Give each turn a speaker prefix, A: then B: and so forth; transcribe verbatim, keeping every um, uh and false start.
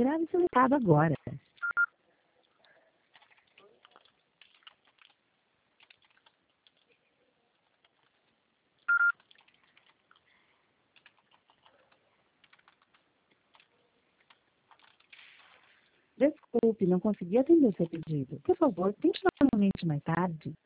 A: Grave seu recado agora. Desculpe, não consegui atender seu pedido. Por favor, tente novamente mais tarde.